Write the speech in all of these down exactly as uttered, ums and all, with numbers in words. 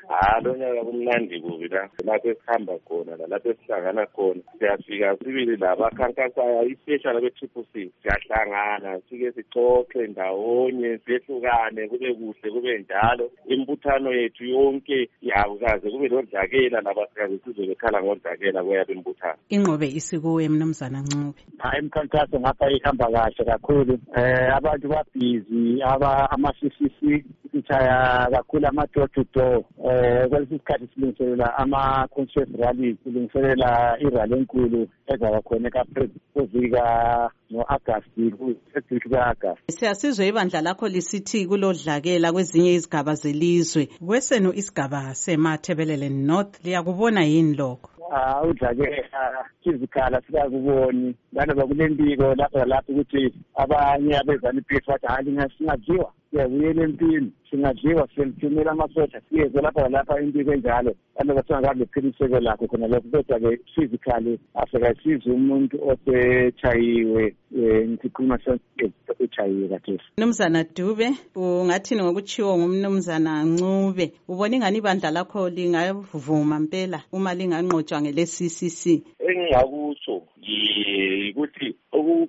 hayi lo nyaka kumnandi kubi la lapho esihamba khona lalapho esihlangana khona siyafika sibili la bakhankasayo i-special be-triple C siyahlangana sike sixoxe ndawonye siyehlukane kube kuhle kube njalo imbuthano yethu yonke yakukaze kube lodlakela labasikazi sizobekhala ngodlakela kweyabe imbuthano. Ingqobe isikuwe Mnumzana Ncube. Hayi imkhankaso ngapha ihamba kahle kakhulu eh abantu babhizi aba ama-C C C sithaya kakhulu ama-door to door eh kwalesi sikhathi silungiselela ama-conscious rallies silungiselela irally enkulu ezaba khona kaPrezika no-Agasti ku-second ka-Agasti. Siyasizwe ibandla lakho lisithi kulodlakela kwezinye izigaba zelizwe kwesenu isigaba seMathebelele North liyakubona yini lokho? Ah udlakela physicala sikakuboni lana kulempiko lapha lapha ukuthi abanye abezana iPF bathi hayi ngasingadliwa siyabuyela empini singadliwa siyethumela amasoja siyeze lapha lapha impiko enjalo lana bathanga ngephiliseko lakho khona lokho kodwa-ke physically asekasiza umuntu osechayiwe ngikhuluma sechayiwe kathesi. Mnumzana Dube ungathini ngokuchiwo ngumnumzana Ncube ubona ingani ibandla lakho lingavuma impela uma linganqotshwa ngele-C C C? Engingakutsho ukuthi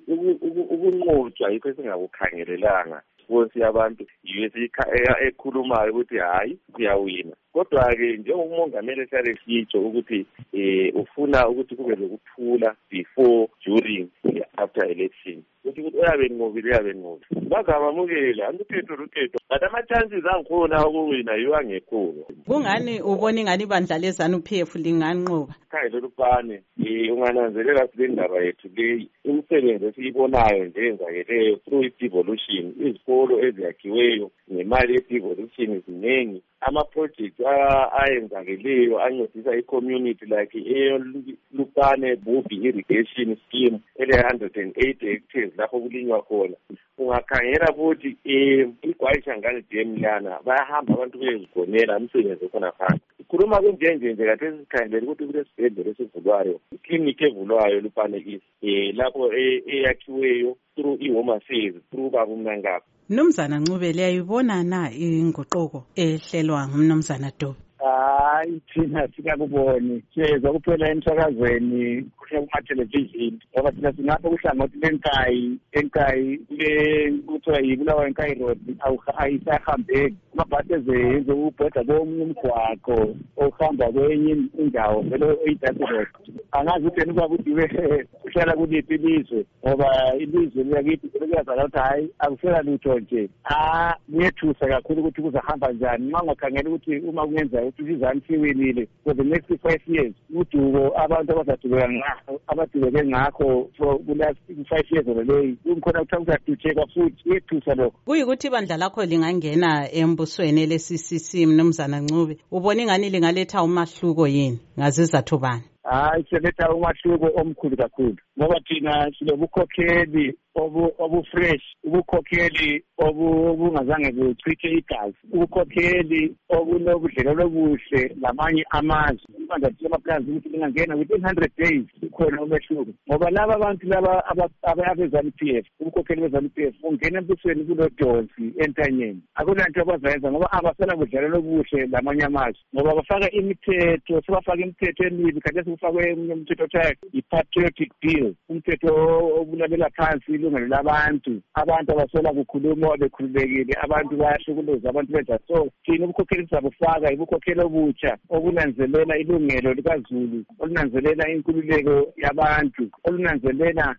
ukunqotshwa yikho esingakukhangelelanga Nkosi yabantu yiyo ekhulumayo ukuthi hayi kuyawina. Kodwa-ke njengomongameli ehlale sitsho ukuthi eh ufuna ukuthi kube lokuthula before, during, after election. Ukuthi ukuthi uyabe ngobile uyabe ngobile. Bazabamukela angikhetho rukhetho. But ama-chances angikhona ukuwina yiwa ngekhona. Kungani ubona ingani ibandla lezanu P F linganqoba? Khayelo lupane eh ungananzelela kule ndaba yethu le imisebenzi esiyibonayo nje enzakeleyo through i-devolution izikolo eziyakhiweyo nemali ye-devolution iziningi ama-project ayenzakeleyo ancedisa i-community like eyolupane Bubi irrigation scheme ele one hundred eight hectares lapho kulinywa khona. Ungakhangela futhi eh iGwayishangane dam lana bayahamba abantu bezigonela umsebenzi okhona phansi. Ikhuluma kunjenje nje kade sikhangelela ukuthi kule sibhedlela esivulwayo iklinikhi evulwayo lupane is eh lapho eyakhiweyo through i-Home Affairs through babumnangapha. Mnumzana Ncube liyayibona na inguquko ehlelwa ngumnumzana Dube? Hayi thina sikakuboni siyeza kuphela emsakazweni kuma-television ngoba thina sinapho kuhlangothi lenkayi enkayi le kuthiwa yibulawa enkayi road ayisahambeki amabhasi ezenze ukubhoda komunye umgwaqo ohamba kwenye indawo vele oyidasi road. Angazi ukuthi yena ukuthi uhlala kuliphi ilizwe ngoba ilizwe liyakithi kuyazala ukuthi hayi akusela lutho nje. Ah kuyethusa kakhulu ukuthi kuzahamba njani nxa ungakhangela ukuthi uma kungenza ukuthi izizani siwinile for the next five years udubo abantu abazadubeka ngakho abadubeke ngakho for the last five years oleleyi kumkhona ukuthi kuzadutsheka futhi kuyethusa lokho. Kuyikuthi ibandla lakho lingangena embusweni le-C C C Mnumzana Ncube ubona ingani lingaletha umahluko yini ngazizathu bani? Hayi siletha umahluko omkhulu kakhulu ngoba thina silobukhokheli obu-fresh ubukhokheli obungazange buchithe igazi ubukhokheli obunobudlelwano obuhle lamanye amazwe. Ibandla lamaplazi ukuthi lingangena within one hundred days ukhona umehluko ngoba laba abantu laba abezana i-P F ubukhokheli bezana i-P F ungena embusweni kulodonsi entanyeni akulanto abazayenza ngoba abasela budlelwano obuhle lamanye amazwe ngoba bafaka imithetho sebafaka imithetho emibi khathesi kufakwe umthetho othiwa i-patriotic bill umthetho obulalela phansi ilungelo labantu abantu abasela kukhuluma bekhululekile abantu bayahlukuleza abantu benza so thina ubukhokheli sizabufaka ibukhokheli obutsha obunanzelela ilungelo likaZulu olunanzelela inkululeko yabantu olunanzelela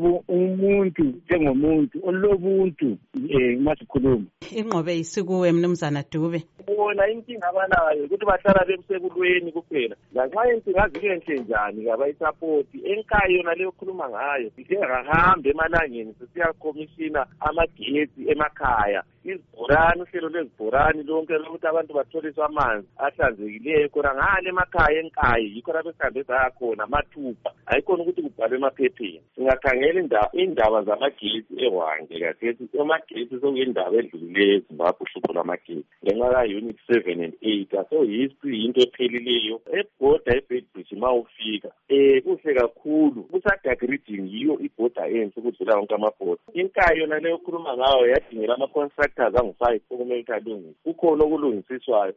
umuntu njengomuntu olobuntu eh masikhuluma. Ingqobe isikuwe Mnumzana Dube. Ubona inkinga abanayo ukuthi bahlala besekulweni kuphela lanxa inkinga zikenhle njani kabayisupport enkayi yona leyo khuluma ngayo singahamba emalangeni sisiyakomishina amagetsi emakhaya izibhorani uhlelo lwezibhorani lonke lokuthi abantu batholiswe amanzi ahlanzekileyo khona ngale emakhaya enkayi yikho lapho sihambe sakhona amathupha ayikhona ukuthi kubhalwe emaphepheni. Singakhangela indaba zamagetsi eHwange kathesi amagetsi sokuyindaba edlulileyo eZimbabwe uhlupho lwamagetsi ngenxa ka-unit seven and eight so history yinto ephelileyo ebhoda eBedbridge ma ufika eh kuhle kakhulu kusadag region yiyo ibhoda enhle ukudlula wonke amabhoda. Inkayi yona leyo khuluma ngayo yadingela ama-constructors angu-five okumele ukuthi alungise kukhona okulungisiswayo